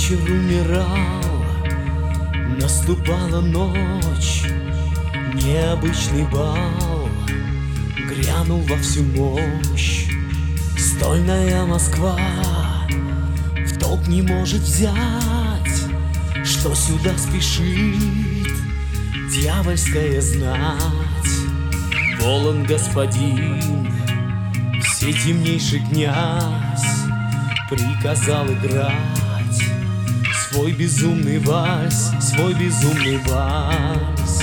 Вечер умирал, наступала ночь, необычный бал грянул во всю мощь. Стольная Москва в толк не может взять, что сюда спешит дьявольская знать. Волан господин, всетемнейший князь, приказал играть свой безумный вальс, свой безумный вальс.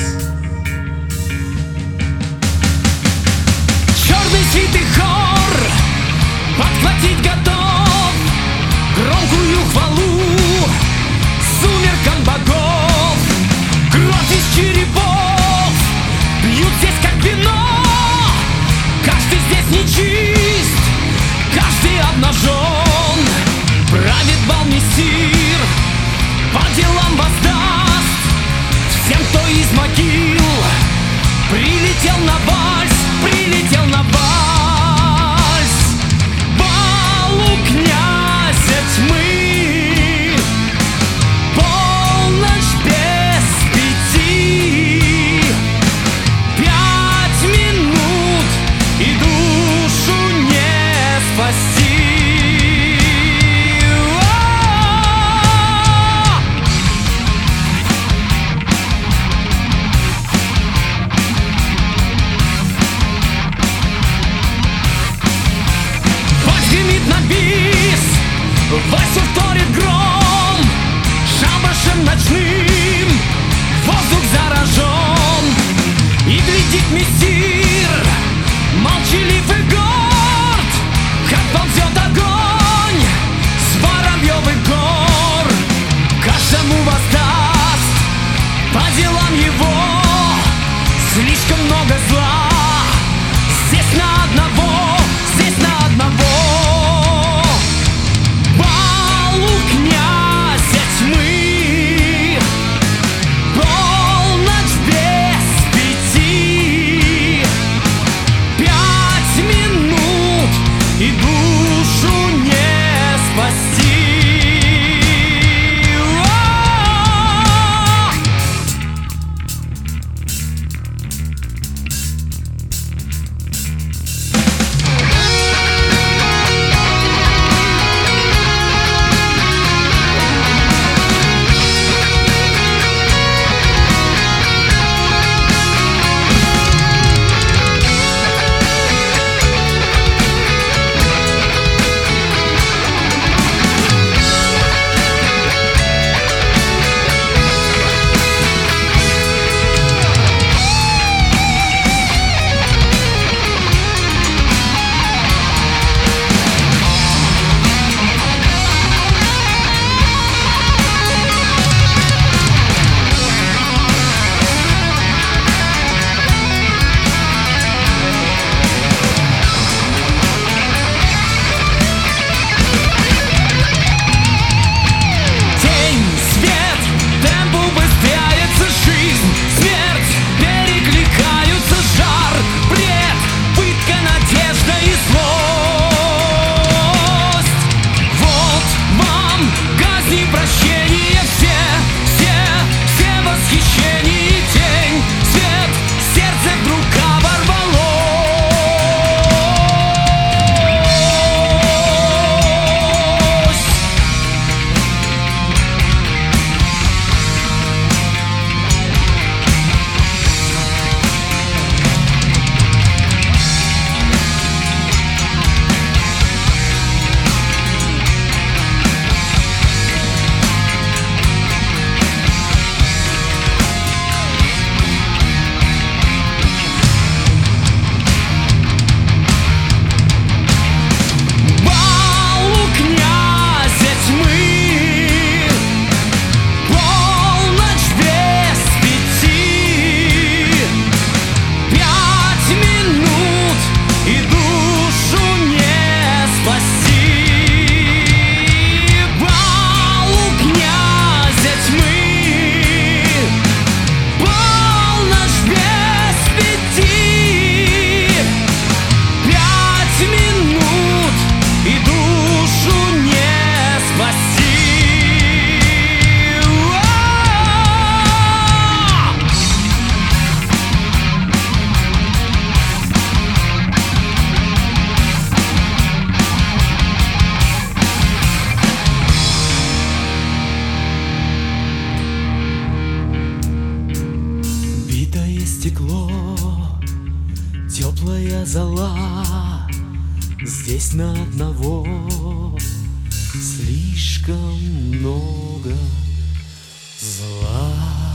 Черный свитый хор подхватить готов громкую хвалу сумеркам богов. Кровь из черепов пьют здесь как вино. Каждый здесь нечист, каждый обнажен. Правит бал мессир, по делам воздаст всем, кто из могил прилетел на вальс, прилетел на вальс. Бал Теплая зола здесь на одного, слишком много зла.